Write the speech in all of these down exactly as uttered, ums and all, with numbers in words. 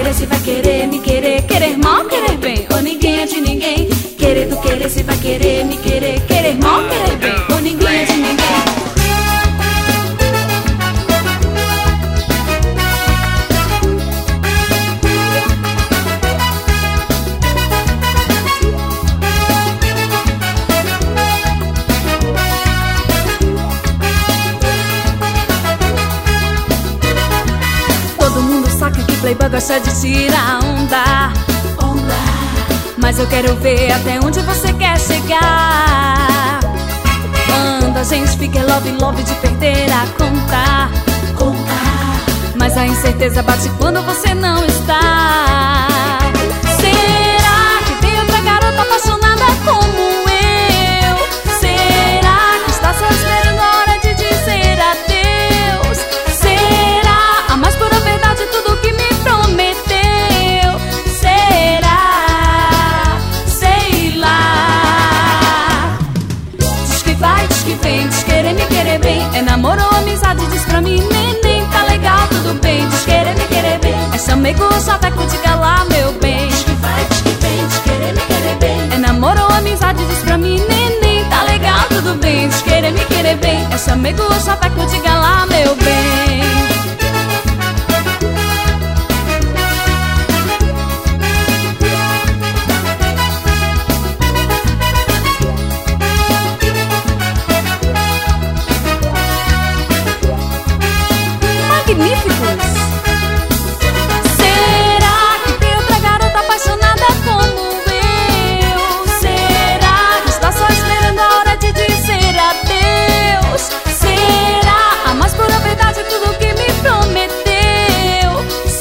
querer, se vai querer, me querer, querer mal, querer bem, ou ninguém é de ninguém. Querer do querer, se vai querer, me querer, querer mal, querer bem, ou ninguém é de ninguém. Playboy gosta de tirar onda, onda. Mas eu quero ver até onde você quer chegar. Quando a gente fica love, love de perder a conta, conta. Mas a incerteza bate quando você não está. Será que tem outra garota apaixonada como eu? Será que está só esperando a hora de dizer adeus? Será a mais pura verdade tudo que me prometeu? Será? Sei lá. Diz que vai, diz que vem, diz querer me querer bem. É namoro ou amizade, diz pra mim, neném, tá legal, tudo bem. Diz querer me querer bem, é chamego, chaveco, diga lá, meu bem. Diz que vai, diz que vem, diz querer me querer bem. É namoro ou amizade, diz pra mim, neném, tá legal, tudo bem. Diz querer me querer bem, é chamego, chaveco, diga lá, meu bem. Magníficos! Será que tem outra garota apaixonada como eu? Será que está só esperando a hora de dizer adeus? Será a mais pura verdade tudo que me prometeu?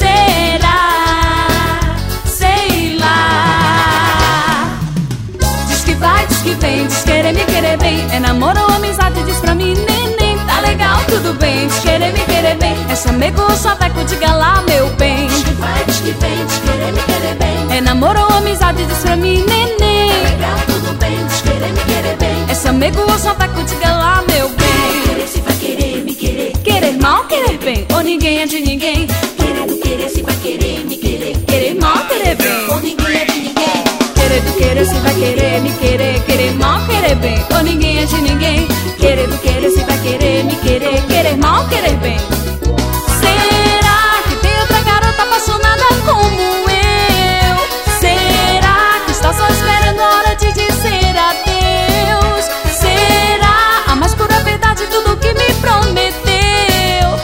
Será? Sei lá. Diz que vai, diz que vem, diz querer me querer bem. É namoro ou amizade, diz pra mim, neném, tá legal, tudo bem. Diz querer me querer bem, é chamego, chaveco, diga lá, meu bem. Diz que vai, diz que vem, diz querer me querer bem. É namoro ou amizade, diz pra mim, neném, tá legal, tudo bem. Diz querer me querer bem, é chamego, chaveco, diga lá, meu bem. Querer se vai querer, me querer, querer mal, querer bem, ou ninguém é de ninguém. Querer do querer se vai querer, me querer, querer mal, querer bem, ou ninguém é de ninguém. Querer do querer se vai querer, me querer, querer mal, querer bem, ou ninguém é de ninguém. Querer do querer se vai querer, me querer, querer mal, querer bem. Será que tem outra garota apaixonada como eu? Será que está só esperando a hora de dizer adeus? Será a mais pura verdade tudo que me prometeu?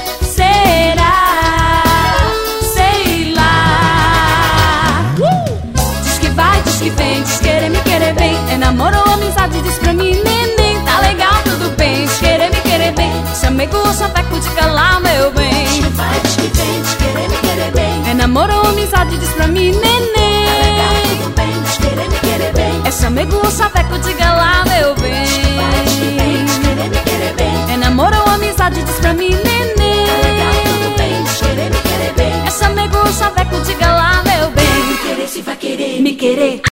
Será? Sei lá. uh! Diz que vai, diz que vem, diz querer me querer bem. É namoro ou amizade, diz pra mim, neném, tá legal, tudo bem. Diz querer me querer bem, chamego, chaveco, diga lá, meu bem. Diz que vai, diz que vem, diz querer me querer bem. É namoro ou amizade, diz pra mim, neném, tá legal, tudo bem. Diz querer me querer bem, é chamego, chaveco, diga lá, meu bem. Diz que vai, diz que vem, diz querer me querer bem. É namoro ou amizade, diz pra mim, neném, tá legal, tudo bem. Diz querer me querer bem, é chamego, chaveco, diga lá, meu bem. Querer se vai querer, me querer.